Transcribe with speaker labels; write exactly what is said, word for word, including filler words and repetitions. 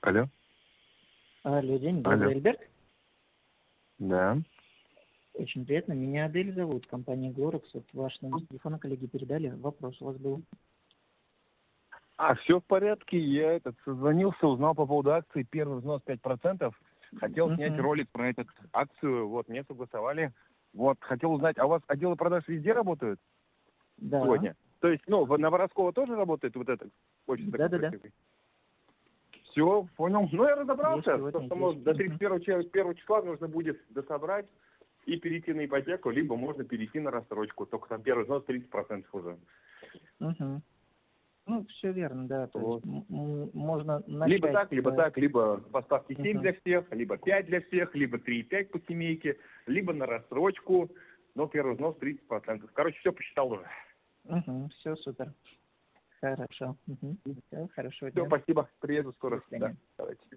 Speaker 1: Алло.
Speaker 2: Алло, день
Speaker 1: Алло.
Speaker 2: добрый, Альберт.
Speaker 1: Да.
Speaker 2: Очень приятно. Меня Адель зовут, компания Glorex. Вот ваш номер телефона коллеги передали. Вопрос у вас был.
Speaker 1: А, все в порядке. Я этот созвонился, узнал по поводу акции. Первый взнос пять процентов. Хотел
Speaker 2: Мгм.
Speaker 1: снять ролик про эту акцию. Вот, мне согласовали. Вот, хотел узнать, а у вас отделы продаж везде работают
Speaker 2: Да.
Speaker 1: сегодня? То есть, ну, в Новоросково тоже работает вот этот офис?
Speaker 2: Да-да-да.
Speaker 1: Все, понял. Ну, я разобрался.
Speaker 2: Есть
Speaker 1: То,
Speaker 2: сегодня,
Speaker 1: что,
Speaker 2: есть.
Speaker 1: может, до
Speaker 2: Мгм.
Speaker 1: тридцать первого числа нужно будет дособрать и перейти на ипотеку, либо можно перейти на рассрочку. Только там первый взнос тридцать процентов уже.
Speaker 2: Мгм. Ну, все верно, да. То
Speaker 1: Вот.
Speaker 2: есть м- м- можно начать...
Speaker 1: Либо так, либо
Speaker 2: да.
Speaker 1: так, либо поставки семь
Speaker 2: Мгм.
Speaker 1: для всех, либо пять для всех, либо три и пять по семейке, либо на рассрочку, но первый взнос тридцать процентов. Короче, все посчитал уже.
Speaker 2: Мгм. Все супер. Хорошо. Угу. Все, хорошего
Speaker 1: Все,
Speaker 2: дня.
Speaker 1: спасибо. Приеду
Speaker 2: До
Speaker 1: скоро. Да,
Speaker 2: свидания.
Speaker 1: давайте.